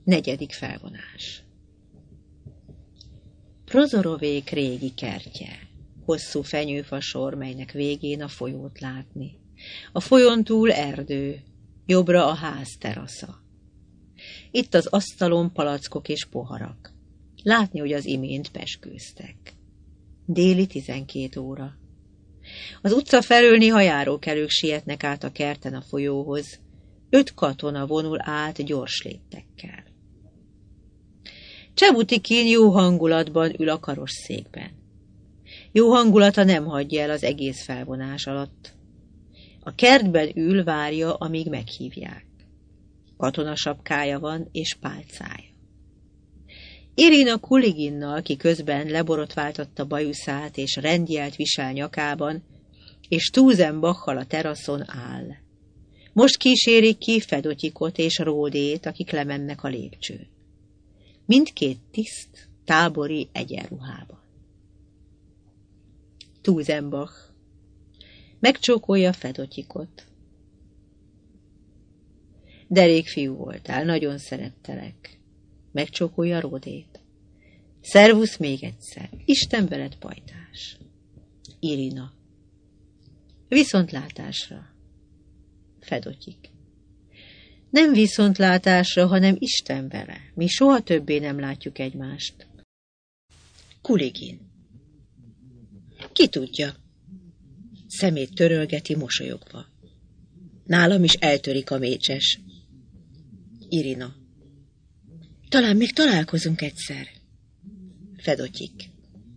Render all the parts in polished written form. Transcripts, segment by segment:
Negyedik felvonás. Prozorovék régi kertje. Hosszú fenyőfasor, melynek végén a folyót látni. A folyón túl erdő, jobbra a ház terasza. Itt az asztalon palackok és poharak. Látni, hogy az imént pezsgőztek. Déli 12 óra. Az utca felől néha járókelők sietnek át a kerten a folyóhoz. 5 katona vonul át gyors léptekkel. Csebutikin jó hangulatban ül a karosszékben. Jó hangulata nem hagyja el az egész felvonás alatt. A kertben ül, várja, amíg meghívják. Katonasapkája van és pálcája. Irina Kuliginnal, ki közben leborotváltatta bajuszát és rendjelt visel nyakában, és Tuzenbachal a teraszon áll. Most kísérik ki Fedotyikot és Ródét, akik lemennek a lépcsőn. Mindkét tiszt tábori egyenruhában. Tuzenbach megcsókolja Fedotyikot. Derék fiú voltál, nagyon szerettelek. Megcsókolja Ródét. Szervusz még egyszer. Isten veled, pajtás. Irina. Viszontlátásra. Fedotyik. Nem viszontlátásra, hanem Isten vele. Mi soha többé nem látjuk egymást. Kuligin. Ki tudja? Szemét törölgeti mosolyogva. Nálam is eltörik a mécses. Irina. Talán még találkozunk egyszer. Fedotyik.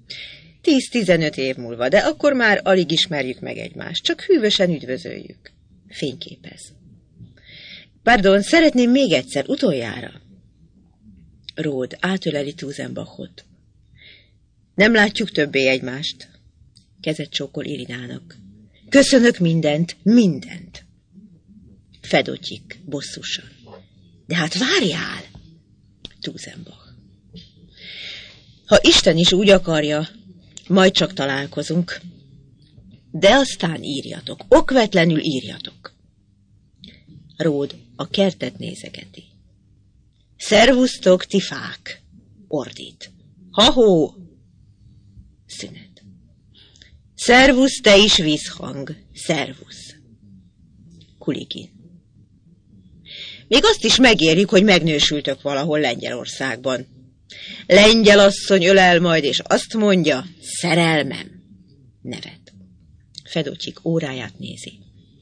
10-15 év múlva, de akkor már alig ismerjük meg egymást, csak hűvösen üdvözöljük. Fényképez. Pardon, szeretném még egyszer, utoljára. Ród átöleli Tuzenbachot. Nem látjuk többé egymást. Kezet csókol Irinának. Köszönök mindent, mindent. Fedotyik bosszusan. De hát várjál! Tuzenbach. Ha Isten is úgy akarja, majd csak találkozunk. De aztán írjatok, okvetlenül írjatok. Ród a kertet nézegeti. Szervusztok, ti fák! Ordít. Ha-hó! Szünet. Szervusz, te is vízhang. Szervusz. Kuligin. Még azt is megérjük, hogy megnősültök valahol Lengyelországban. Lengyelasszony ölel majd, és azt mondja, szerelmem. Nevet. Fedotyik óráját nézi.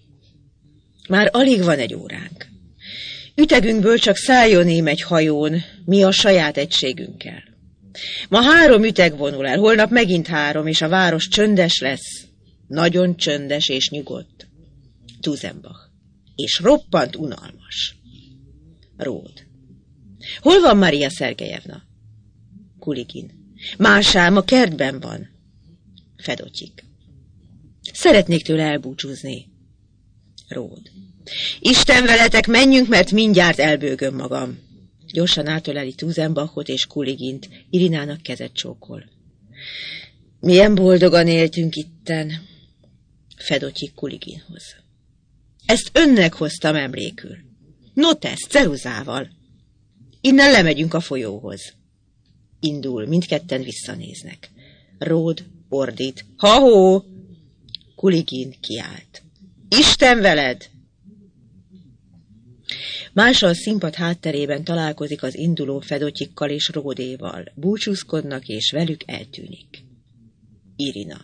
Már alig van egy óránk. Ütegünkből csak szálljon egy hajón, mi a saját egységünkkel. Ma 3 üteg vonul el, holnap megint 3, és a város csöndes lesz. Nagyon csöndes és nyugodt. Tuzenbach. És roppant unalmas. Ród. Hol van Maria Szergejevna? Kuligin. Másám a kertben van. Fedotyik. Szeretnék tőle elbúcsúzni. Ród. Isten veletek, menjünk, mert mindjárt elbőgöm magam. Gyorsan átöleli Tuzenbachot és Kuligint, Irinának kezet csókol. Milyen boldogan éltünk itten. Fedotyik Kuliginhoz. Ezt önnek hoztam emlékül. Notesz, ceruzával. Innen lemegyünk a folyóhoz. Indul, mindketten visszanéznek. Ród ordít. Ha-hó! Kuligin kiált. Isten veled! Mása a színpad hátterében találkozik az induló Fedotyikkal és Ródéval. Búcsúzkodnak, és velük eltűnik. Irina.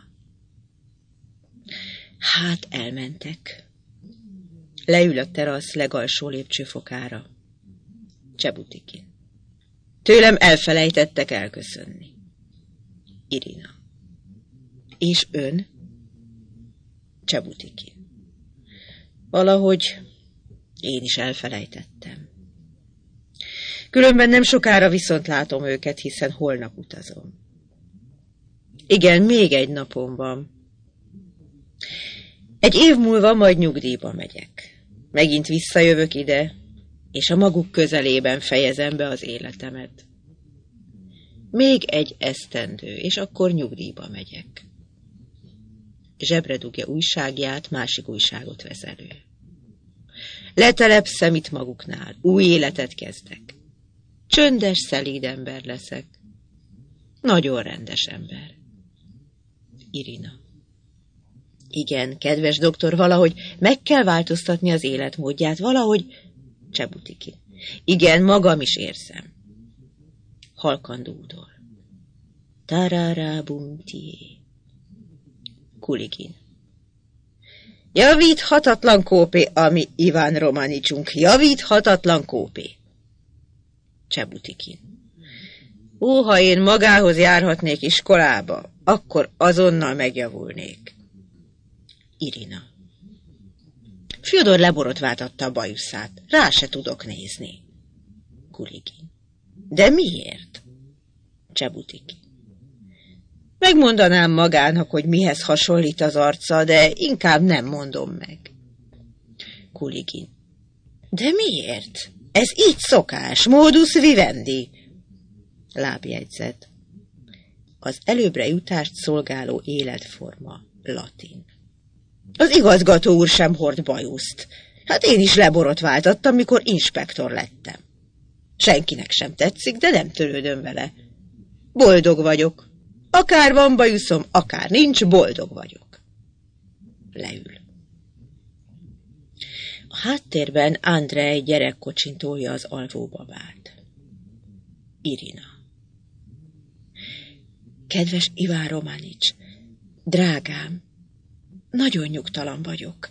Hát elmentek. Leül a terasz legalsó lépcsőfokára. Csebutikin. Tőlem elfelejtettek elköszönni. Irina. És ön? Csebutikin. Valahogy én is elfelejtettem. Különben nem sokára viszont látom őket, hiszen holnap utazom. Igen, még egy napom van. Egy év múlva majd nyugdíjba megyek. Megint visszajövök ide, és a maguk közelében fejezem be az életemet. Még egy esztendő, és akkor nyugdíjba megyek. Zsebre dugja újságját, másik újságot vesz elő. Letelepszem itt maguknál, új életet kezdek. Csöndes, szelíd ember leszek. Nagyon rendes ember. Irina. Igen, kedves doktor, valahogy meg kell változtatni az életmódját, valahogy... Csebutiki. Igen, magam is érzem. Halkan dúdol. Tararabumti. Kuligin. Javíthatatlan kópé, ami Iván Romanicsunk. Javíthatatlan kópé. Csebutikin. Ha én magához járhatnék iskolába, akkor azonnal megjavulnék. Irina. Fjodor leborotváltatta a bajuszát. Rá se tudok nézni. Kuligin. De miért? Csebutiki. Megmondanám magának, hogy mihez hasonlít az arca, de inkább nem mondom meg. Kuligin. De miért? Ez így szokás, modus vivendi. Lábjegyzet. Az előbbre jutást szolgáló életforma, latin. Az igazgató úr sem hord bajuszt. Hát én is leborotváltattam, mikor inspektor lettem. Senkinek sem tetszik, de nem törődöm vele. Boldog vagyok. Akár van bajuszom, akár nincs, boldog vagyok. Leül. A háttérben Andrej gyerekkocsin tolja az alvó babát. Irina. Kedves Iván Romanics, drágám, nagyon nyugtalan vagyok.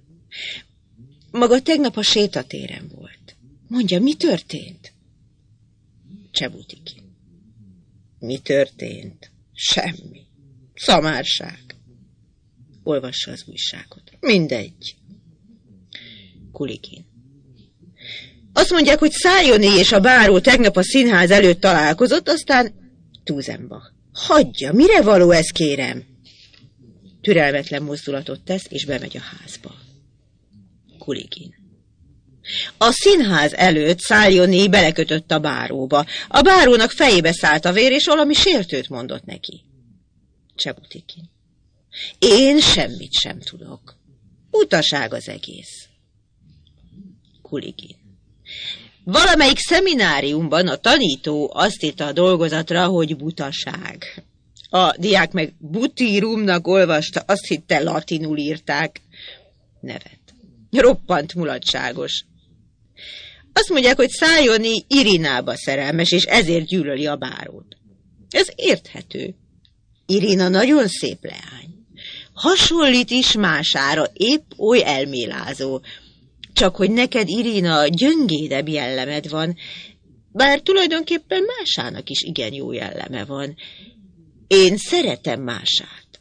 Maga tegnap a sétatéren volt. Mondja, mi történt? Csebutiki. Mi történt? Semmi. Szamárság. Olvassa az újságot. Mindegy. Kuligin. Azt mondják, hogy Szájoni és a báró tegnap a színház előtt találkozott, aztán Tuzenbach. Hagyja, mire való ez, kérem? Türelmetlen mozdulatot tesz, és bemegy a házba. Kuligin. A színház előtt Szájoni belekötött a báróba. A bárónak fejébe szállt a vér, és valami sértőt mondott neki. Csebutikin. Én semmit sem tudok. Utaság az egész. Kuligin. Valamelyik szemináriumban a tanító azt írta a dolgozatra, hogy butaság. A diák meg butirumnak olvasta, azt hitte latinul írták. Nevet. Roppant mulatságos. Azt mondják, hogy Szájoni Irinába szerelmes, és ezért gyűlöli a bárót. Ez érthető. Irina nagyon szép leány. Hasonlít is mására, épp oly elmélázó. Csak hogy neked, Irina, gyöngédebb jellemed van, bár tulajdonképpen másának is igen jó jelleme van. Én szeretem mását.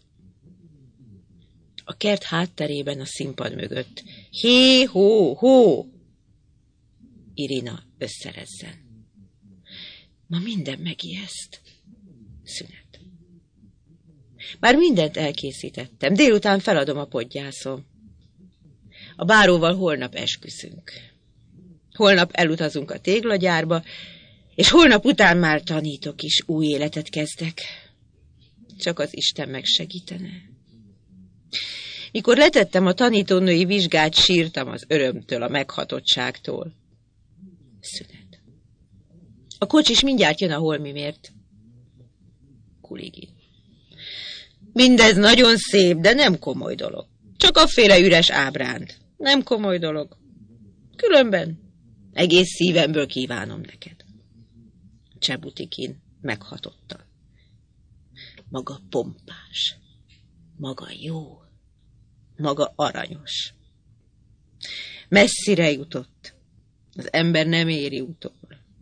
A kert hátterében a színpad mögött. Hé, hó, hó! Irina összerezzen. Ma minden megijeszt. Szünet. Már mindent elkészítettem. Délután feladom a podgyászom. A báróval holnap esküszünk. Holnap elutazunk a téglagyárba, és holnap után már tanítok is, új életet kezdek. Csak az Isten megsegítene. Mikor letettem a tanítónői vizsgát, sírtam az örömtől, a meghatottságtól. Szünet. A kocsis mindjárt jön a holmimért. Kuligin. Mindez nagyon szép, de nem komoly dolog. Csak afféle üres ábránd. Nem komoly dolog. Különben egész szívemből kívánom neked. Csebutikin meghatottan. Maga pompás. Maga jó. Maga aranyos. Messzire jutott. Az ember nem éri utol.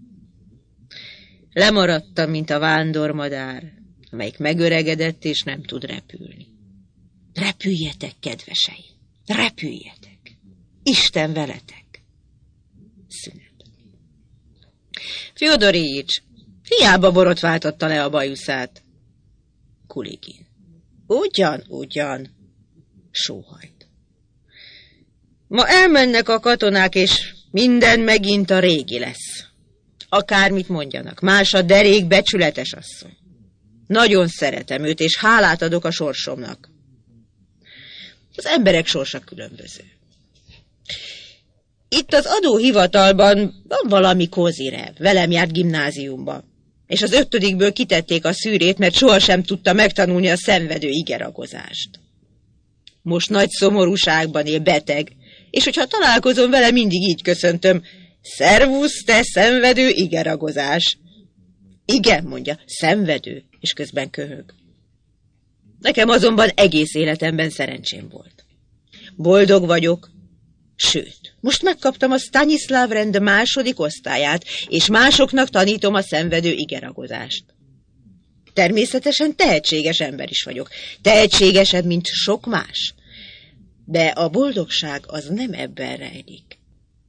Lemaradtam, mint a vándormadár, amelyik megöregedett és nem tud repülni. Repüljetek, kedveseim! Repüljetek! Isten veletek! Szünet. Fjodorics, hiába borotváltatta le a bajuszát. Kuligin. Ugyan. Sóhajt. Ma elmennek a katonák, és minden megint a régi lesz. Akármit mondjanak, más a derék becsületes asszony. Nagyon szeretem őt, és hálát adok a sorsomnak. Az emberek sorsa különböző. Itt az adóhivatalban van valami Kozirev, velem járt gimnáziumba, és az 5-ből kitették a szűrét, mert sohasem tudta megtanulni a szenvedő igeragozást. Most nagy szomorúságban él, beteg, és hogyha találkozom vele, mindig így köszöntöm: szervusz, te szenvedő igeragozás. Igen, mondja, szenvedő, és közben köhög. Nekem azonban egész életemben szerencsém volt. Boldog vagyok, sőt, most megkaptam a Stanislav rend 2. osztályát, és másoknak tanítom a szenvedő igeragozást. Természetesen tehetséges ember is vagyok, tehetségesebb, mint sok más. De a boldogság az nem ebben rejlik.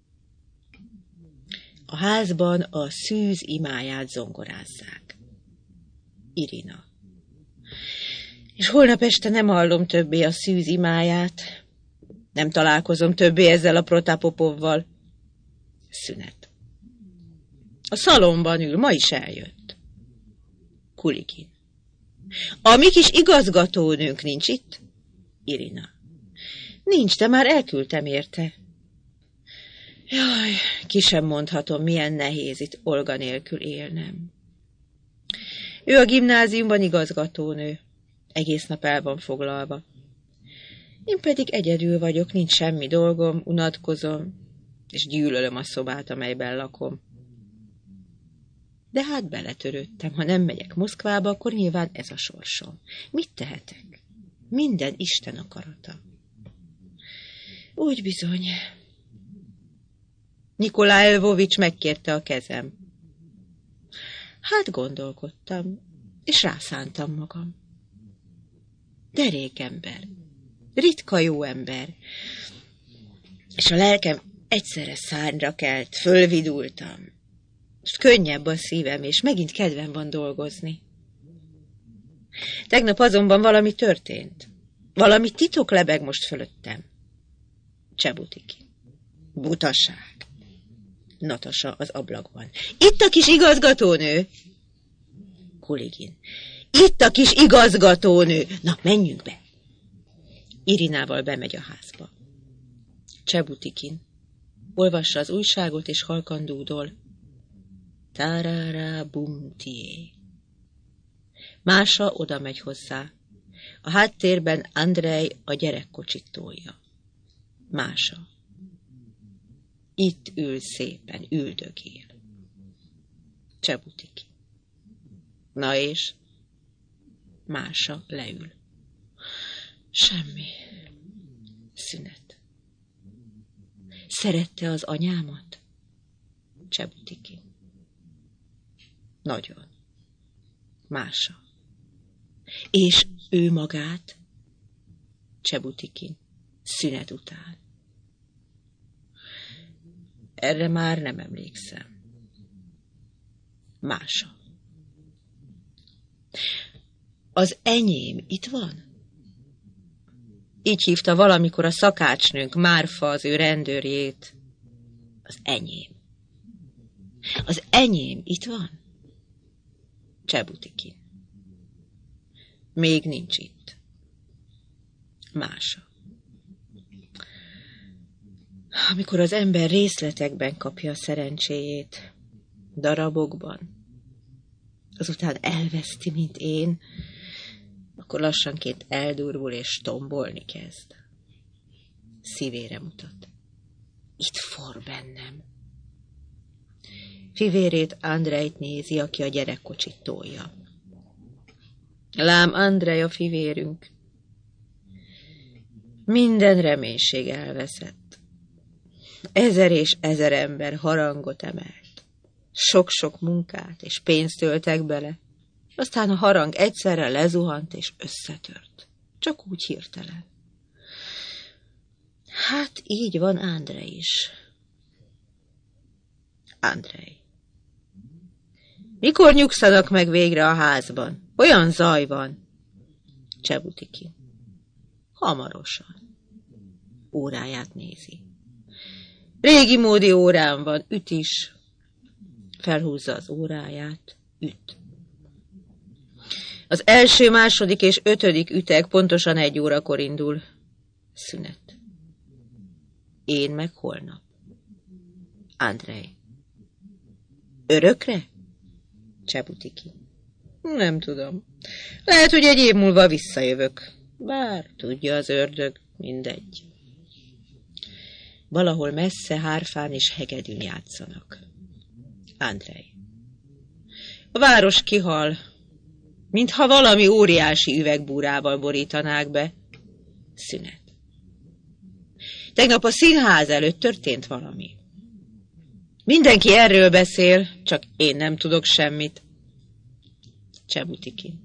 A házban a szűz imáját zongorázzák. Irina. És holnap este nem hallom többé a szűz imáját, nem találkozom többé ezzel a Protapopovval. Szünet. A szalomban ül, ma is eljött. Kuligin. A mi kis igazgatónőnk nincs itt? Irina. Nincs, de már elküldtem érte. Jaj, ki sem mondhatom, milyen nehéz itt Olga nélkül élnem. Ő a gimnáziumban igazgatónő, egész nap el van foglalva. Én pedig egyedül vagyok, nincs semmi dolgom, unatkozom, és gyűlölöm a szobát, amelyben lakom. De hát beletörődtem, ha nem megyek Moszkvába, akkor nyilván ez a sorsom. Mit tehetek? Minden Isten akarata. Úgy bizony. Nikolaj Lvovics megkérte a kezem. Hát gondolkodtam, és rászántam magam. Derék ember, ritka jó ember, és a lelkem egyszerre szárnyra kelt, fölvidultam. És könnyebb a szívem, és megint kedvem van dolgozni. Tegnap azonban valami történt. Valami titok lebeg most fölöttem. Csebutiki. Butaság. Natasa az ablakban. Itt a kis igazgatónő! Kuligin. Itt a kis igazgatónő! Na, menjünk be! Irinával bemegy a házba. Csebutikin. Olvassa az újságot, és halkan dúdol. Tarara bumtié. Mása oda megy hozzá. A háttérben Andrej a gyerekkocsit tolja. Mása. Itt ül szépen, üldögél. Csebutiki. Na és? Mása leül. Semmi. Szünet. Szerette az anyámat? Csebutiki. Nagyon. Mása. És ő magát? Csebutikin. Szünet után. Erre már nem emlékszem. Mása. Az enyém itt van? Így hívta valamikor a szakácsnőnk, Márfa, az ő rendőrjét. Az enyém. Az enyém itt van? Csebutikin. Még nincs itt. Mása. Amikor az ember részletekben kapja a szerencséjét, darabokban, azután elveszti, mint én, akkor lassanként eldurvul és tombolni kezd. Szívére mutat. Itt for bennem. Fivérét, Andrejt nézi, aki a gyerekkocsit tolja. Lám, Andrej a fivérünk. Minden reménység elveszett. 1000 és 1000 ember harangot emelt. Sok-sok munkát és pénzt öltek bele. Aztán a harang egyszerre lezuhant és összetört. Csak úgy hirtelen. Hát így van Andrej is. Andrej. Mikor nyugszanak meg végre a házban? Olyan zaj van. Csebutiki. Hamarosan. Óráját nézi. Régi módi órán van, üt is. Felhúzza az óráját, üt. Az első, második és 5. üteg pontosan 1 órakor indul. Szünet. Én meg holnap. Andrej. Örökre? Csebutiki. Nem tudom. Lehet, hogy egy év múlva visszajövök. Bár tudja az ördög, mindegy. Valahol messze hárfán és hegedűn játszanak. Andrej. A város kihal, mintha valami óriási üvegbúrával borítanák be. Szünet. Tegnap a színház előtt történt valami. Mindenki erről beszél, csak én nem tudok semmit. Csebutiki.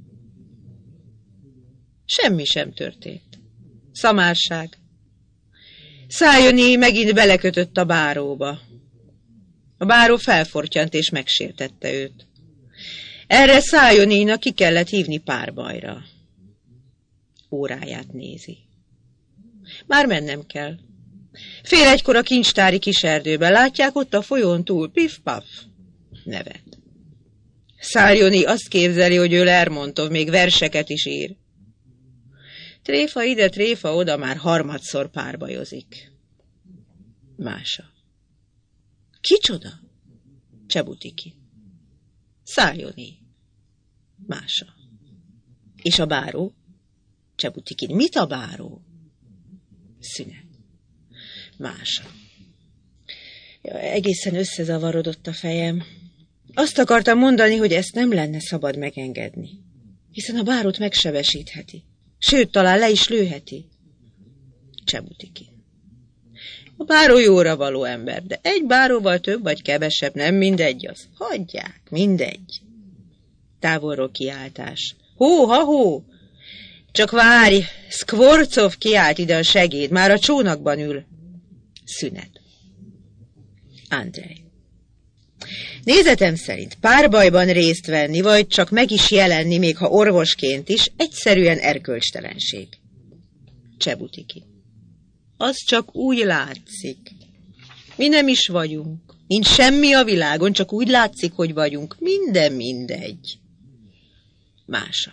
Semmi sem történt. Szamárság. Szájoni megint belekötött a báróba. A báró felfortyant és megsértette őt. Erre Szájoninak ki kellett hívni párbajra. Óráját nézi. Már mennem kell. 1:30 a kincstári kiserdőben. Látják ott a folyón túl? Pif-paf. Nevet. Szájoni azt képzeli, hogy ő Lermontov még verseket is ír. Tréfa ide, tréfa oda, már harmadszor párbajozik. Mása. Kicsoda? Csebutiki. Szájoni. Mása. És a báró? Csebutiki. Mit a báró? Szünet. Mása. Ja, egészen összezavarodott a fejem. Azt akartam mondani, hogy ezt nem lenne szabad megengedni, hiszen a bárót megsebesítheti. Sőt, talán le is lőheti. Csebutiki. A báró jóra való ember, de egy báróval több vagy kevesebb, nem mindegy az. Hagyják, mindegy. Távolról kiáltás. Hó, ha, hó! Csak várj, Skvorcov kiált ide a segéd, már a csónakban ül. Szünet. Andrej. Nézetem szerint párbajban részt venni, vagy csak meg is jelenni, még ha orvosként is, egyszerűen erkölcstelenség. Csebutiki. Az csak úgy látszik. Mi nem is vagyunk. Nincs semmi a világon, csak úgy látszik, hogy vagyunk. Minden mindegy. Mása.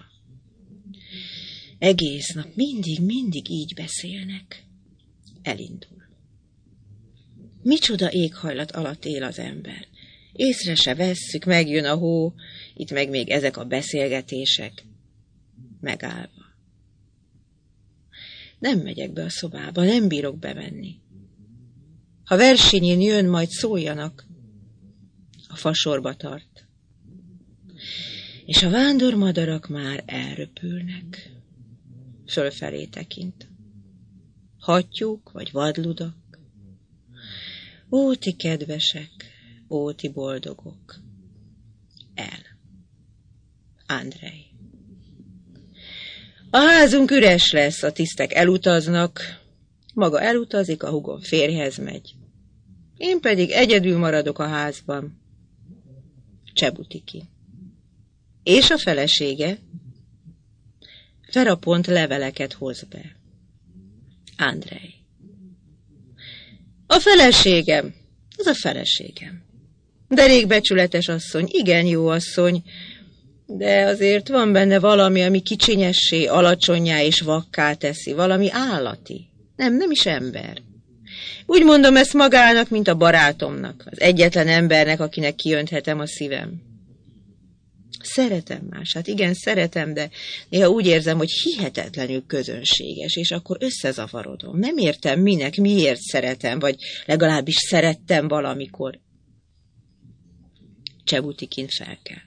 Egész nap mindig így beszélnek. Elindul. Micsoda éghajlat alatt él az ember. Észre se vesszük, megjön a hó, itt meg még ezek a beszélgetések. Megállva. Nem megyek be a szobába, nem bírok bemenni. Ha Versinyin jön, majd szóljanak. A fasorba tart. És a vándormadarak már elröpülnek. Fölfelé tekint. Hattyúk vagy vadludak. Ó, ti kedvesek, ó, ti boldogok. El. Andrej. A házunk üres lesz, a tisztek elutaznak, maga elutazik, a húgom férjhez megy. Én pedig egyedül maradok a házban. Csebutiki. És a felesége? Ferapont leveleket hoz be. Andrej. A feleségem, az a feleségem. Derék becsületes asszony, igen jó asszony, de azért van benne valami, ami kicsinyessé, alacsonnyá és vakká teszi, valami állati. Nem is ember. Úgy mondom ezt magának, mint a barátomnak, az egyetlen embernek, akinek kiönthetem a szívem. Szeretem Mását, igen, szeretem, de néha úgy érzem, hogy hihetetlenül közönséges, és akkor összezavarodom. Nem értem, miért szeretem, vagy legalábbis szerettem valamikor. Csebutikin fel kell.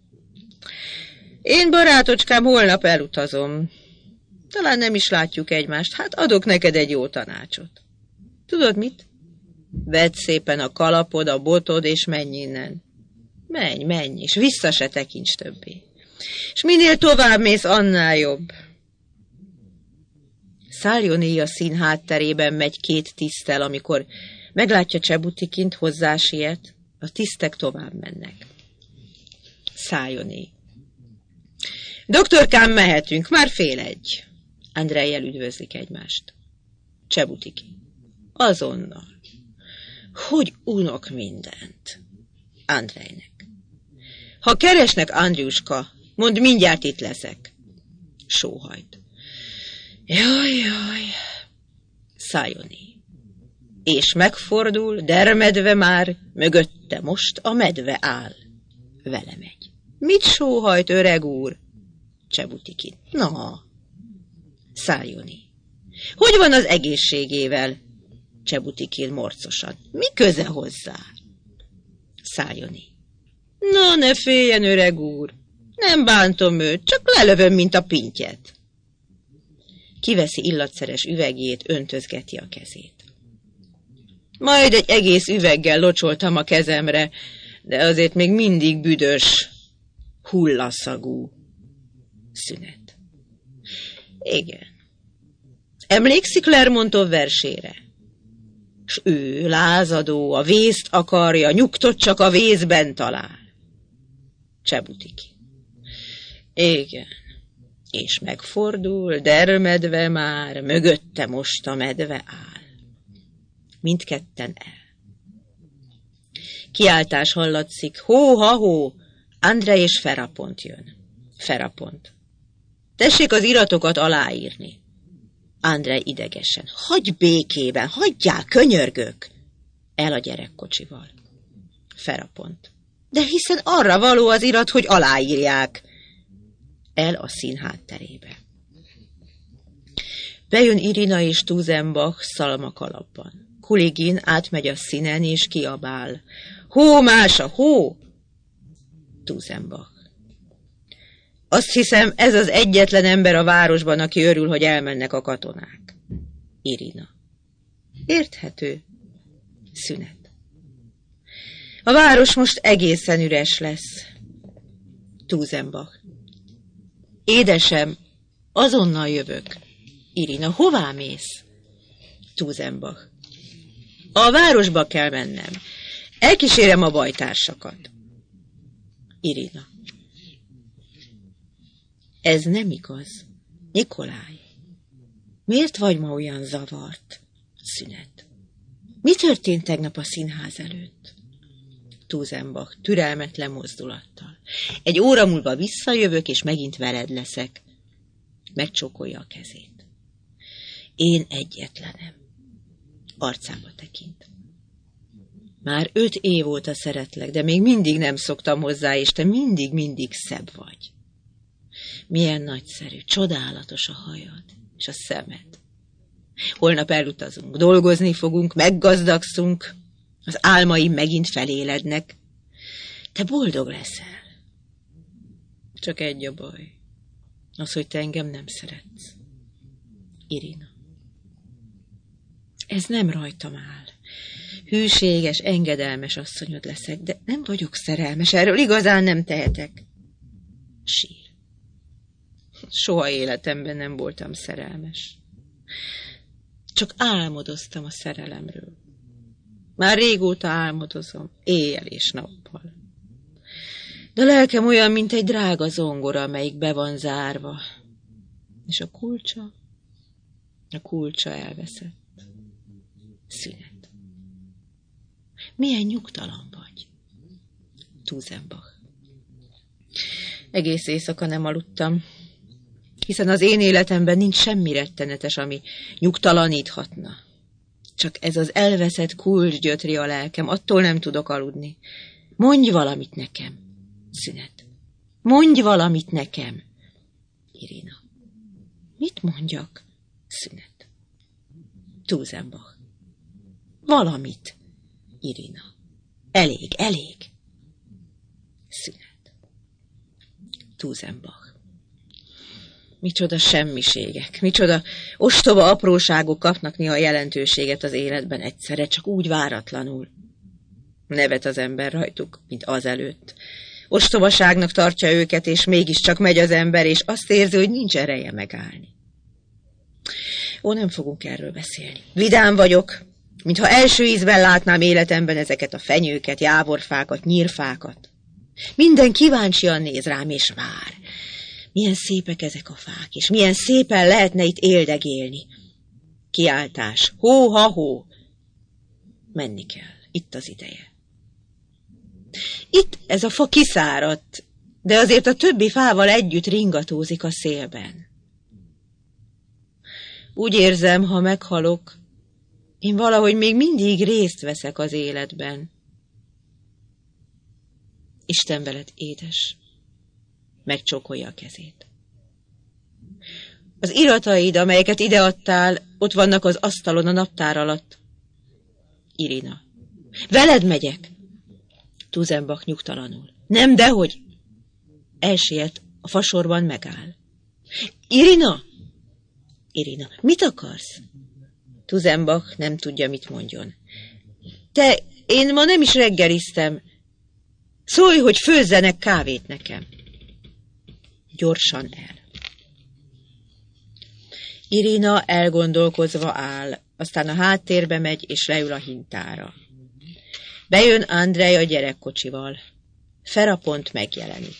Én, barátocskám, holnap elutazom. Talán nem is látjuk egymást, hát adok neked egy jó tanácsot. Tudod mit? Vedd szépen a kalapod, a botod, és menj innen. Menj, és vissza se tekints többé. És minél tovább mész, annál jobb. Szájoni a szín hátterében megy 2 tiszttel, amikor meglátja Csebutikint, hozzá siet, a tisztek tovább mennek. Szájoni. Doktorkám, mehetünk, már 12:30. Andrejjel üdvözlik egymást. Csebutiki. Azonnal. Hogy unok mindent. Andrejnek. Ha keresnek, Andriuska, mondd, mindjárt itt leszek. Sóhajt. Jaj. Szájoni. és megfordul, dermedve már, mögötte most a medve áll. Vele megy. Mit sóhajt, öreg úr? Csebutikin. Na, Száljoni. Hogy van az egészségével? Csebutikin morcosan. Mi köze hozzá? Száljoni. Na, ne féljen, öreg úr. Nem bántom őt, csak lelövöm, mint a pintyet. Kiveszi illatszeres üvegjét, öntözgeti a kezét. Majd egy egész üveggel locsoltam a kezemre, de azért még mindig büdös, hullaszagú. Szünet. Igen. Emlékszik Lermontov versére? S ő, lázadó, a vészt akarja, nyugtot csak a vészben talál. Csebutiki. Igen. És megfordul, dermedve már, mögötte most a medve áll. Mindketten el. Kiáltás hallatszik, hó-ha-hó, Andrej és Ferapont jön. Ferapont. Tessék az iratokat aláírni. Andrej idegesen. Hagyj békében, hagyjál, könyörgök. El a gyerekkocsival. Ferapont. De hiszen arra való az irat, hogy aláírják. El a szín hátterébe. Bejön Irina és Tuzenbach szalmakalapban. Kuligin átmegy a színen és kiabál. Hó, Mása, hó! Tuzenbach. Azt hiszem, ez az egyetlen ember a városban, aki örül, hogy elmennek a katonák. Irina. Érthető. Szünet. A város most egészen üres lesz. Tuzenbach. Édesem, azonnal jövök. Irina, hová mész? Tuzenbach. A városba kell mennem. Elkísérem a bajtársakat. Irina. Ez nem igaz. Nikolaj. Miért vagy ma olyan zavart? Szünet. Mi történt tegnap a színház előtt? Tuzenbach türelmetlen mozdulattal. Egy óra múlva visszajövök, és megint veled leszek. Megcsókolja a kezét. Én egyetlenem. Arcába tekint. Már 5 év óta szeretlek, de még mindig nem szoktam hozzá, és te mindig szebb vagy. Milyen nagyszerű, csodálatos a hajad, és a szemed. Holnap elutazunk, dolgozni fogunk, meggazdagszunk, az álmaim megint felélednek. Te boldog leszel. Csak egy a baj, az, hogy te engem nem szeretsz. Irina. Ez nem rajtam áll. Hűséges, engedelmes asszonyod leszek, de nem vagyok szerelmes, erről igazán nem tehetek. Sír. Soha életemben nem voltam szerelmes. Csak álmodoztam a szerelemről. Már régóta álmodozom, éjjel és nappal. De a lelkem olyan, mint egy drága zongora, amelyik be van zárva. És a kulcsa elveszett. Szünet. Milyen nyugtalan vagy? Tuzenbach. Egész éjszaka nem aludtam, hiszen az én életemben nincs semmi rettenetes, ami nyugtalaníthatna. Csak ez az elveszett kulcs gyötri a lelkem, attól nem tudok aludni. Mondj valamit nekem. Szünet. Mondj valamit nekem. Irina. Mit mondjak? Szünet. Tuzenbach. Valamit. Irina. Elég. Szünet. Tuzenbach. Micsoda semmiségek, micsoda ostoba apróságok kapnak néha jelentőséget az életben egyszerre, csak úgy váratlanul. Nevet az ember rajtuk, mint azelőtt. Ostobaságnak tartja őket, és mégiscsak megy az ember, és azt érzi, hogy nincs ereje megállni. Ó, nem fogunk erről beszélni. Vidám vagyok, mintha első ízben látnám életemben ezeket a fenyőket, jávorfákat, nyírfákat. Minden kíváncsian néz rám, és vár. Milyen szépek ezek a fák, és milyen szépen lehetne itt éldegélni. Kiáltás, hó-ha-hó. Menni kell, itt az ideje. Itt ez a fa kiszáradt, de azért a többi fával együtt ringatózik a szélben. Úgy érzem, ha meghalok, Én valahogy még mindig részt veszek az életben. Isten veled, édes. Megcsókolja a kezét. Az irataid, amelyeket ideadtál, ott vannak az asztalon a naptár alatt. Irina. Veled megyek. Tuzenbach nyugtalanul. Nem, dehogy. Elsiet, a fasorban megáll. Irina! Irina, mit akarsz? Tuzenbach nem tudja, mit mondjon. Én ma nem is reggeliztem. Szólj, hogy főzzenek kávét nekem. Gyorsan el. Irina elgondolkozva áll, aztán a háttérbe megy, és leül a hintára. Bejön Andrej a gyerekkocsival. Ferapont megjelenik.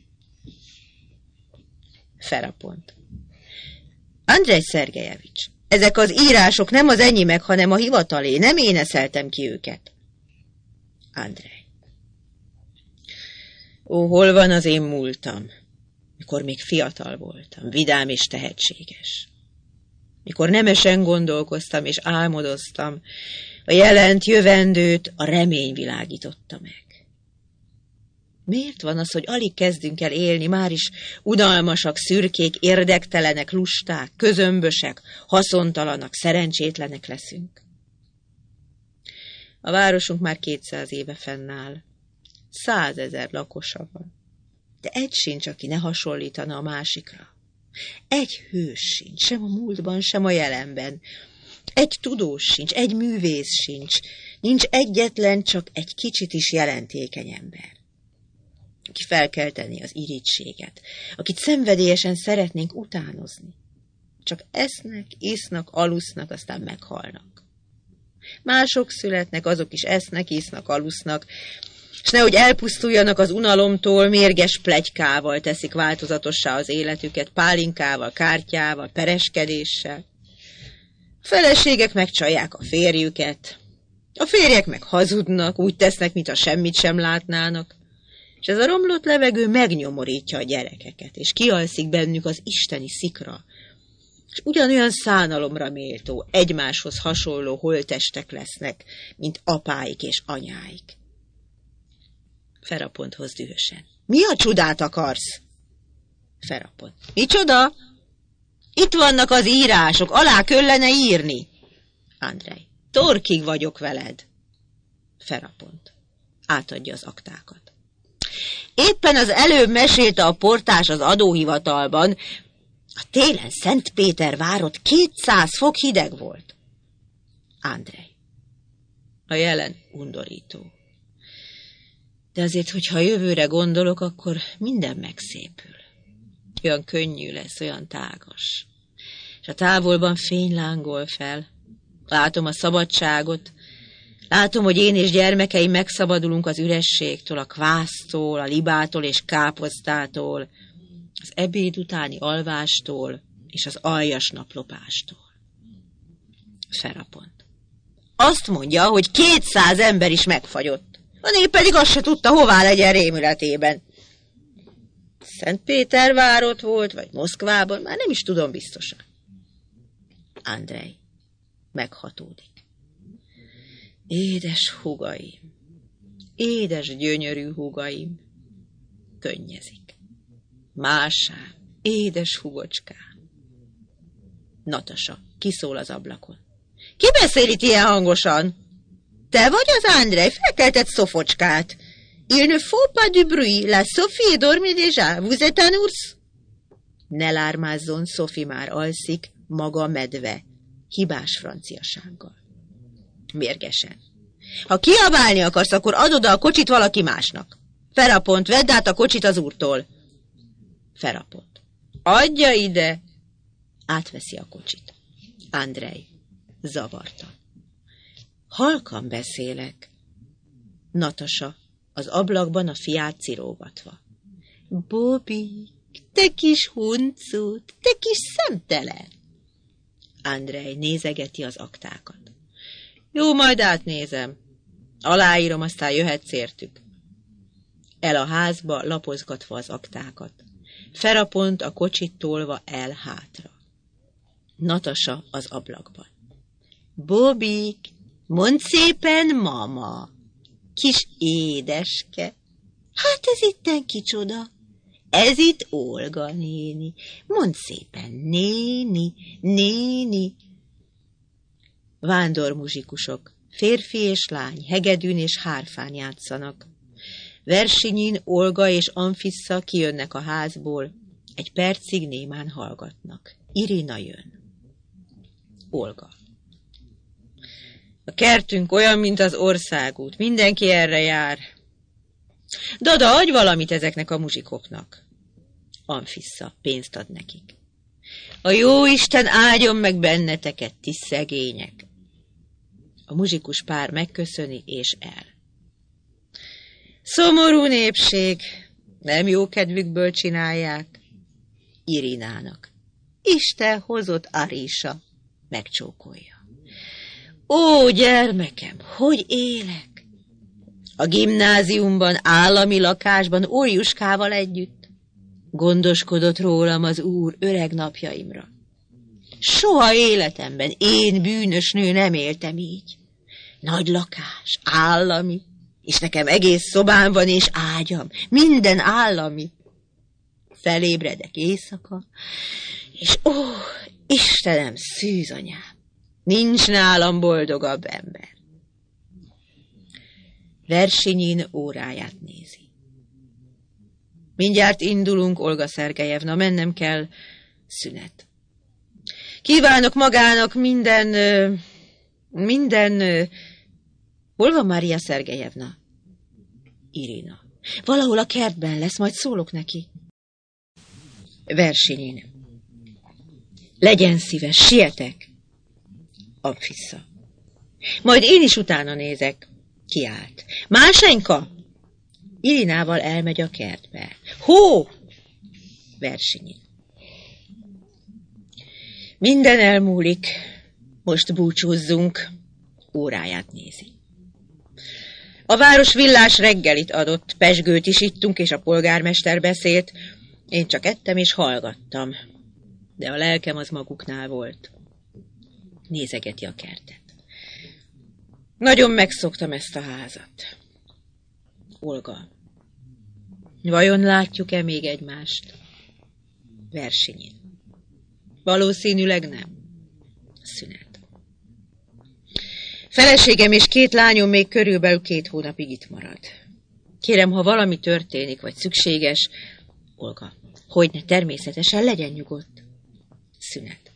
Ferapont. Andrej Szergejevics, ezek az írások nem az enyémek, hanem a hivatalé. Nem én eszeltem ki őket. Andrej. Ó, hol van az én múltam, mikor még fiatal voltam, vidám és tehetséges. Mikor nemesen gondolkoztam és álmodoztam, a jelent jövendőt, a remény világította meg. Miért van az, hogy alig kezdünk el élni, már is unalmasak, szürkék, érdektelenek, lusták, közömbösek, haszontalanak, szerencsétlenek leszünk? A városunk már 200 éve fennáll. 100 000 lakosa van. De egy sincs, aki ne hasonlítana a másikra. Egy hős sincs, sem a múltban, sem a jelenben. Egy tudós sincs, egy művész sincs. Nincs egyetlen, csak egy kicsit is jelentékeny ember. Aki felkelteni az irítséget, akit szenvedélyesen szeretnénk utánozni. Csak esznek, isznak, alusznak, aztán meghalnak. Mások születnek, azok is esznek, isznak, alusznak, és nehogy elpusztuljanak az unalomtól, mérges pletykával teszik változatossá az életüket, pálinkával, kártyával, pereskedéssel. A feleségek megcsalják a férjüket, a férjek meg hazudnak, úgy tesznek, mintha semmit sem látnának, és ez a romlott levegő megnyomorítja a gyerekeket, és kialszik bennük az isteni szikra, és ugyanolyan szánalomra méltó, egymáshoz hasonló holttestek lesznek, mint apáik és anyáik. Feraponthoz dühösen. Mi a csodát akarsz? Ferapont. Micsoda? Itt vannak az írások, alá kellene írni. Andrej. Torkig vagyok veled. Ferapont. Átadja az aktákat. Éppen az előbb mesélte a portás az adóhivatalban, a télen Szentpétervárot 200 fok hideg volt. Andrej. A jelen undorító. De azért, hogyha a jövőre gondolok, akkor minden megszépül. Olyan könnyű lesz, olyan tágas. És a távolban fény lángol fel. Látom a szabadságot, látom, hogy én és gyermekeim megszabadulunk az ürességtől, a kvásztól, a libától és káposztától, az ebéd utáni alvástól és az aljas naplopástól. Ferapont. Azt mondja, hogy 200 ember is megfagyott. A nép pedig azt se tudta, hová legyen rémületében. Szentpétervárot volt, vagy Moszkvában, már nem is tudom biztosan. Andrej meghatódik. Édes húgaim, édes gyönyörű húgaim, könnyezik. Másám, édes húgocskám. Natasa kiszól az ablakon. Ki beszél itt ilyen hangosan? Te vagy az Andrej, felkeltett Szofocskát. Il ne faut pas du bruit, la Sophie est dormie déjà, vous êtes un ours? Ne lármázzon, Sophie már alszik, maga medve, hibás franciasággal. Mérgesen. Ha kiabálni akarsz, akkor add oda a kocsit valaki másnak. Ferapont, vedd át a kocsit az úrtól. Ferapont. Adja ide! Átveszi a kocsit. Andrej. Zavarta. Halkan beszélek. Natasa az ablakban a fiát cirógatva. Bobik, te kis huncut, te kis szemtelen. Andrej nézegeti az aktákat. Jó, majd átnézem. Aláírom, aztán jöhetsz értük. El a házba, lapozgatva az aktákat. Ferapont a kocsit tolva el hátra. Natasa az ablakban. Bobik, mondd szépen, mama. Kis édeske. Hát ez itten kicsoda? Ez itt Olga néni. Mondd szépen, néni, néni. Vándormuzsikusok, férfi és lány, hegedűn és hárfán játszanak. Versinyin Olga és Anfissa kijönnek a házból, egy percig némán hallgatnak. Irina jön. Olga. A kertünk olyan, mint az országút, mindenki erre jár. Dada, adj valamit ezeknek a muzsikoknak. Anfissa pénzt ad nekik. A jóisten áldjon meg benneteket, ti szegények. A muzsikus pár megköszöni és el. Szomorú népség, nem jó kedvükből csinálják. Irinának. Isten hozott Arisa, megcsókolja. Ó, gyermekem, hogy élek? A gimnáziumban, állami lakásban, Orjuskával együtt. Gondoskodott rólam az Úr öreg napjaimra. Soha életemben én bűnös nő nem éltem így. Nagy lakás, állami, és nekem egész szobám van és ágyam, minden állami. Felébredek éjszaka, és ó, Istenem, szűzanyám, nincs nálam boldogabb ember. Versinyin óráját nézi. Mindjárt indulunk, Olga Szergejevna, mennem kell, szünet. Kívánok magának minden... Hol van Mária Szergejevna? Irina. Valahol a kertben lesz, majd szólok neki. Versinyin. Legyen szíves, sietek. Anfissa. Majd én is utána nézek. Kiált. Másenka? Irinával elmegy a kertbe. Hó! Versinyin. Minden elmúlik. Most búcsúzzunk. Óráját nézi. A város villás reggelit adott, pezsgőt is ittunk, és a polgármester beszélt. Én csak ettem és hallgattam. De a lelkem az maguknál volt. Nézegeti a kertet. Nagyon megszoktam ezt a házat. Olga. Vajon látjuk-e még egymást? Versinyin. Valószínűleg nem. Szünet. Feleségem és 2 lányom még körülbelül 2 hónapig itt marad. Kérem, ha valami történik, vagy szükséges, Olga, hogyne, természetesen legyen nyugodt. Szünet.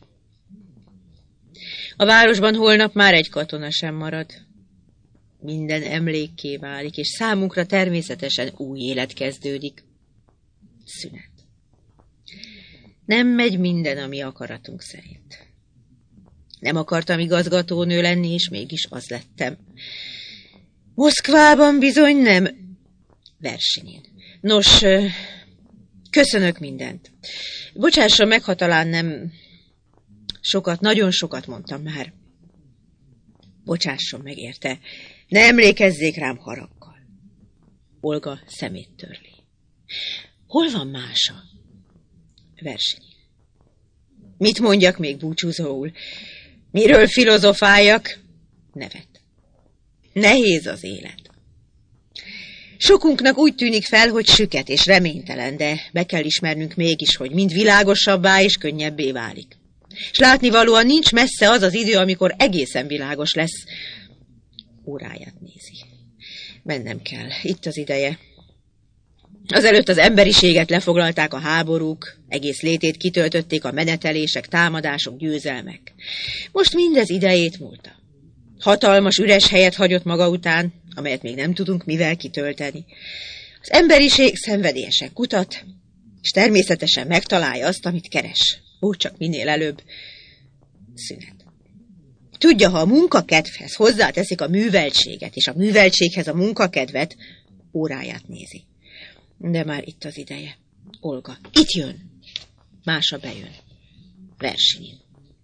A városban holnap már egy katona sem marad. Minden emlékké válik, és számunkra természetesen új élet kezdődik. Szünet. Nem megy minden, ami akaratunk szerint. Nem akartam igazgatónő lenni, és mégis az lettem. Moszkvában bizony nem. Versinyin. Nos, köszönök mindent. Bocsásson meg, ha talán nem sokat, nagyon sokat mondtam már. Bocsásson meg érte. Ne emlékezzék rám haraggal. Olga szemét törli. Hol van Mása? Versinyin. Mit mondjak még búcsúzóul? Miről filozofáljak? Nevet. Nehéz az élet. Sokunknak úgy tűnik fel, hogy süket és reménytelen, de be kell ismernünk mégis, hogy mind világosabbá és könnyebbé válik. És látnivalóan nincs messze az az idő, amikor egészen világos lesz. Óráját nézi. Mennem kell. Itt az ideje. Azelőtt az emberiséget lefoglalták a háborúk, egész létét kitöltötték a menetelések, támadások, győzelmek. Most mindez idejét múlta. Hatalmas üres helyet hagyott maga után, amelyet még nem tudunk mivel kitölteni. Az emberiség szenvedélyesen kutat, és természetesen megtalálja azt, amit keres. Úgy csak minél előbb. Szünet. Tudja, ha a munkakedvhez hozzáteszik a műveltséget, és a műveltséghez a munkakedvet, óráját nézi. De már itt az ideje. Olga. Itt jön. Mása bejön. Versinyin.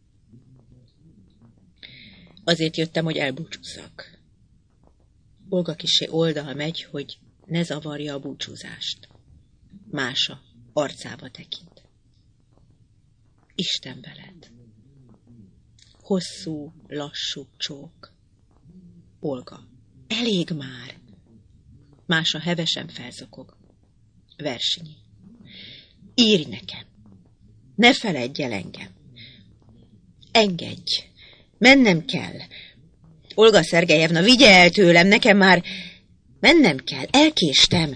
Azért jöttem, hogy elbúcsúzzak. Olga kissé oldal megy, hogy ne zavarja a búcsúzást. Mása arcába tekint. Isten veled. Hosszú, lassú csók. Olga. Elég már. Mása hevesen felzokog. Versenyi. Írj nekem. Ne feledj el engem. Engedj. Mennem kell. Olga Szergejevna, vigye el tőlem, nekem már mennem kell, elkéstem.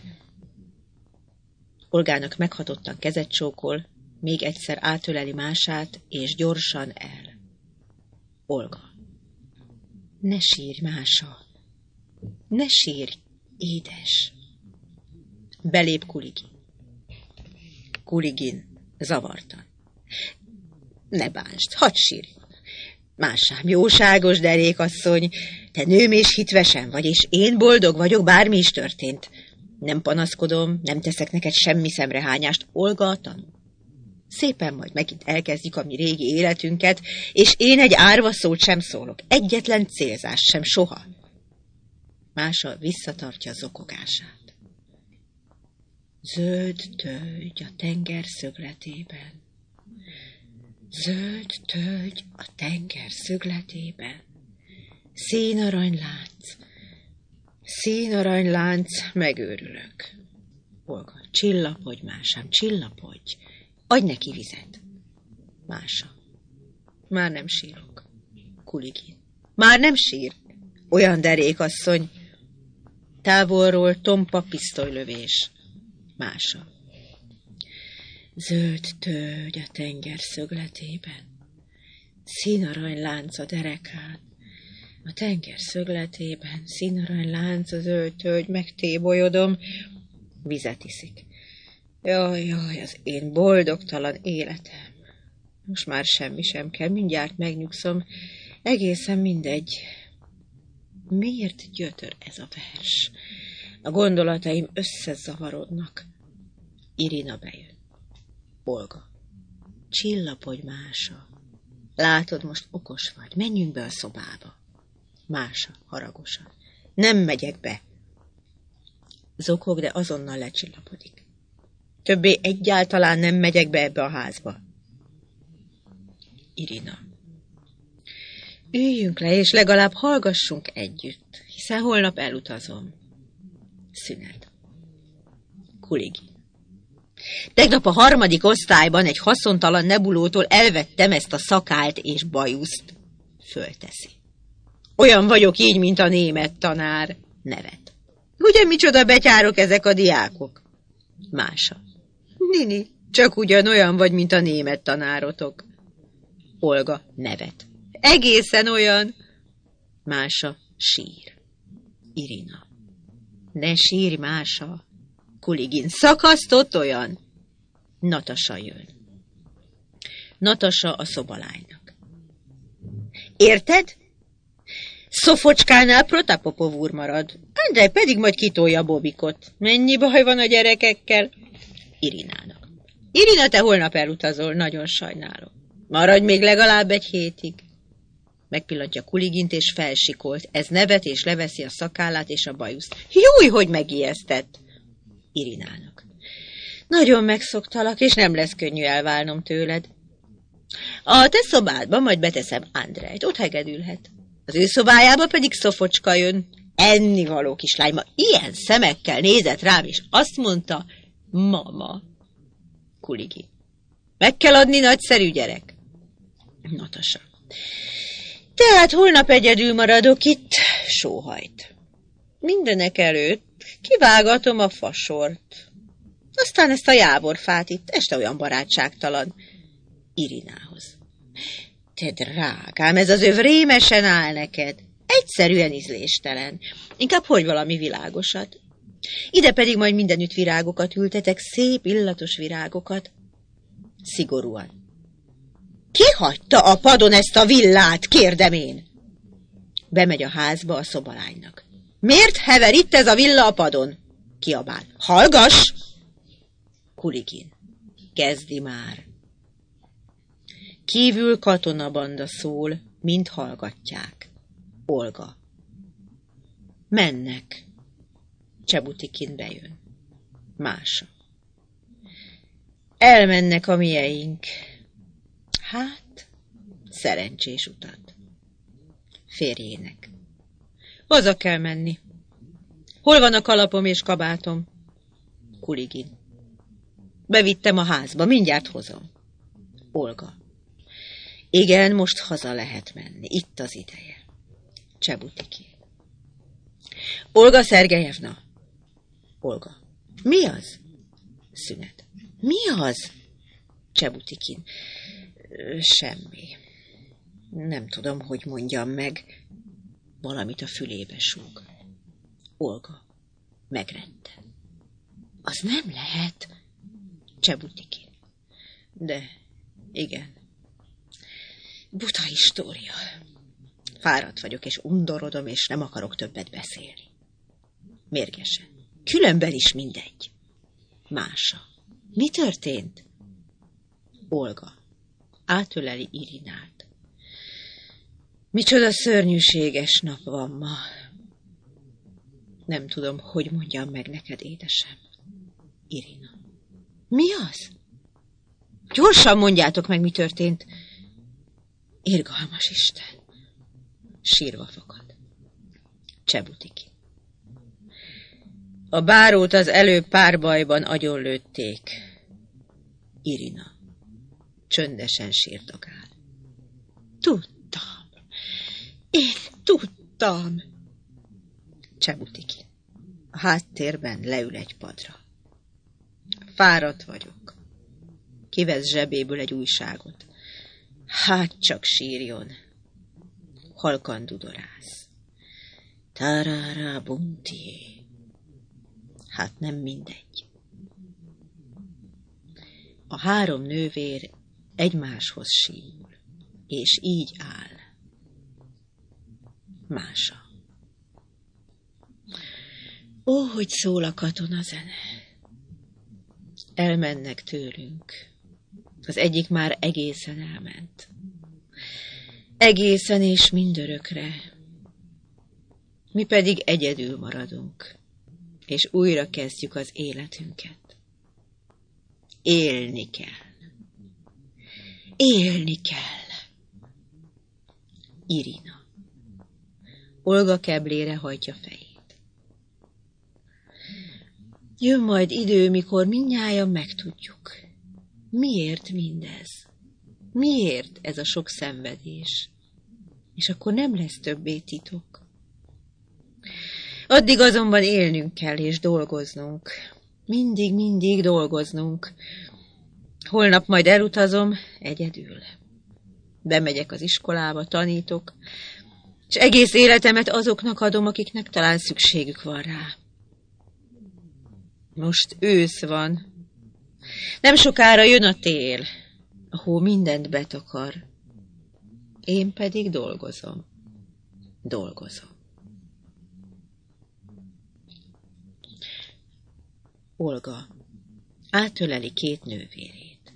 Olgának meghatottan kezet csókol, még egyszer átöleli Mását, és gyorsan el. Olga. Ne sírj, Mása. Ne sírj, édes. Belép Kuligin. Kuligin zavartan. Ne bánsd, hadd sírjon. Másám, jóságos derékasszony, te nőm és hitvesen vagy, és én boldog vagyok, bármi is történt. Nem panaszkodom, nem teszek neked semmi szemrehányást. Olga tanul. Szépen majd megint elkezdjük a mi régi életünket, és én egy árva szót sem szólok, egyetlen célzást sem, soha. Mása visszatartja zokogását. Zöld tölgy a tenger szögletében. Zöld tölgy a tenger szögletében. Színaranylánc, megőrülök. Olga, csillapodj, Másám, csillapodj. Adj neki vizet. Mása. Már nem sírok. Kuligin. Már nem sír. Olyan derékasszony. Távolról tompa pisztolylövés. Mása. Zöld tölgy a tenger szögletében. Színaranylánc a derekán. A tenger szögletében színaranylánc a zöld tölgy, megtébolyodom. Vizet iszik. Jaj, az én boldogtalan életem. Most már semmi sem kell, mindjárt megnyugszom. Egészen mindegy. Miért gyötör ez a vers? A gondolataim összezavarodnak. Irina bejön. Olga. Csillapodj, Mása. Látod, most okos vagy. Menjünk be a szobába. Mása haragosan. Nem megyek be. Zokog, de azonnal lecsillapodik. Többé egyáltalán nem megyek be ebbe a házba. Irina. Üljünk le, és legalább hallgassunk együtt, hiszen holnap elutazom. Szünet. Kuligin. Tegnap a 3. osztályban egy haszontalan nebulótól elvettem ezt a szakált és bajuszt. Fölteszi. Olyan vagyok így, mint a német tanár. Nevet. Ugye micsoda betyárok ezek a diákok? Mása. Nini, csak ugyanolyan vagy, mint a német tanárotok. Olga nevet. Egészen olyan. Mása sír. Irina. Ne sírj, Mása. Kuligin. Szakasztott olyan. Natasa jön. Natasa a szobalánynak. Érted? Szofocskánál Protapopov úr marad. Andrej pedig majd kitolja Bobikot. Mennyi baj van a gyerekekkel? Irinának. Irina, te holnap elutazol, nagyon sajnálom. Maradj még legalább egy hétig. Megpillantja Kuligint és felsikolt. Ez nevet és leveszi a szakállát és a bajuszt. Júj, hogy megijesztett! Irinának. Nagyon megszoktalak, és nem lesz könnyű elválnom tőled. A te szobádba majd beteszem Andrejt, ott hegedülhet. Az ő szobájába pedig Szofocska jön. Ennivaló kislány, ma ilyen szemekkel nézett rám, és azt mondta, mama. Kuligin. Meg kell adni, nagyszerű gyerek. Natasa. Tehát holnap egyedül maradok itt, sóhajt. Mindenek előtt kivágatom a fasort. Aztán ezt a jávorfát itt, este olyan barátságtalan. Irinához. Te drágám, ez az öv rémesen áll neked. Egyszerűen ízléstelen. Inkább hogy valami világosat. Ide pedig majd mindenütt virágokat ültetek, szép illatos virágokat. Szigorúan. Ki hagyta a padon ezt a villát, kérdem én? Bemegy a házba a szobalánynak. Miért hever itt ez a villa a padon? Kiabál. Hallgass! Kuligin. Kezdi már. Kívül katonabanda szól, mint hallgatják. Olga. Mennek. Csebutikin bejön. Mása. Elmennek a mieink. Hát, Szerencsés utat. Férjének. Haza kell menni. Hol van a kalapom és kabátom? Kuligin. Bevittem a házba, mindjárt hozom. Olga. Igen, most haza lehet menni, itt az ideje. Csebutiki. Olga Szergejevna. Olga. Mi az? Szünet. Mi az? Csebutikin. Semmi. Nem tudom, hogy mondjam meg. Valamit a fülébe súg. Olga. Megretten. Az nem lehet. Csebutikin. De, igen. Buta história. Fáradt vagyok, és undorodom, és nem akarok többet beszélni. Mérgesen. Különben is mindegy. Mása. Mi történt? Olga. Átöleli Irinát. Micsoda szörnyűséges nap van ma. Nem tudom, hogy mondjam meg neked, édesem. Irina. Mi az? Gyorsan mondjátok meg, mi történt. Irgalmas Isten. Sírva fakad. Csebutiki. A bárót az előbb párbajban agyonlőtték. Irina. Csöndesen sírdogál. Tudtam. Én tudtam. Csebutiki. A háttérben leül egy padra. Fáradt vagyok. Kivesz zsebéből egy újságot. Hát csak sírjon. Halkan dudorász. Tarara bunti. Hát nem mindegy. A három nővér egymáshoz símul, és így áll. Mása. Ó, hogy szól a katonazene. Elmennek tőlünk. Az egyik már egészen elment. Egészen és mindörökre. Mi pedig egyedül maradunk, és újra kezdjük az életünket. Élni kell. Élni kell. Irina. Olga keblére hajtja fejét. Jön majd idő, mikor mindnyájan megtudjuk. Miért mindez? Miért ez a sok szenvedés? És akkor nem lesz többé titok. Addig azonban élnünk kell és dolgoznunk. Mindig dolgoznunk. Holnap majd elutazom egyedül. Bemegyek az iskolába, tanítok, és egész életemet azoknak adom, akiknek talán szükségük van rá. Most ősz van. Nem sokára jön a tél, a hó mindent betakar. Én pedig dolgozom. Olga átöleli két nővérét.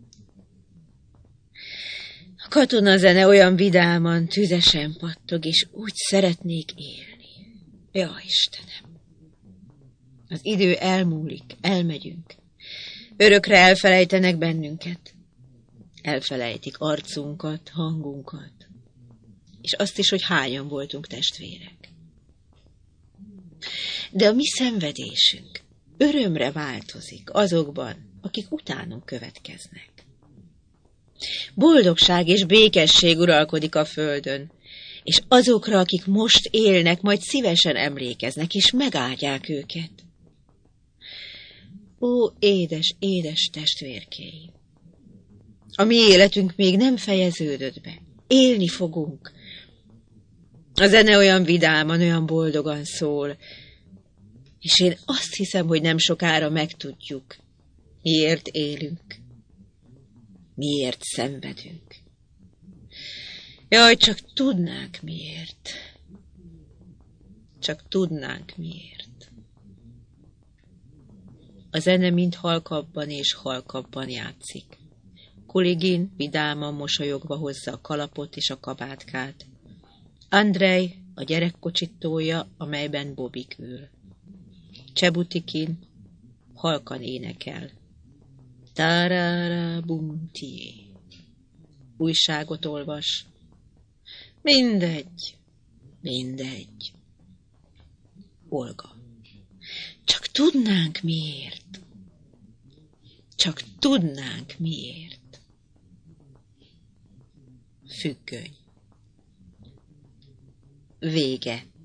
A katonazene olyan vidáman, tüzesen pattog, és úgy szeretnék élni. Ja, Istenem! Az idő elmúlik, elmegyünk. Örökre elfelejtenek bennünket. Elfelejtik arcunkat, hangunkat, és azt is, hogy hányan voltunk testvérek. De a mi szenvedésünk örömre változik azokban, akik utánunk következnek. Boldogság és békesség uralkodik a földön, és azokra, akik most élnek, majd szívesen emlékeznek, és megáldják őket. Ó, édes, édes testvérkéim! A mi életünk még nem fejeződött be. Élni fogunk. A zene olyan vidáman, olyan boldogan szól, és én azt hiszem, hogy nem sokára megtudjuk, miért élünk, miért szenvedünk. Jaj, csak tudnánk miért. Csak tudnánk miért. A zene mind halkabban és halkabban játszik. Kuligin vidáman mosolyogva hozza a kalapot és a kabátkát. Andrej a gyerekkocsit tolja, amelyben Bobik ül. Csebutikin halkan énekel. Tarara bunti. Újságot olvas. Mindegy. Olga. Csak tudnánk miért. Függöny. Vége.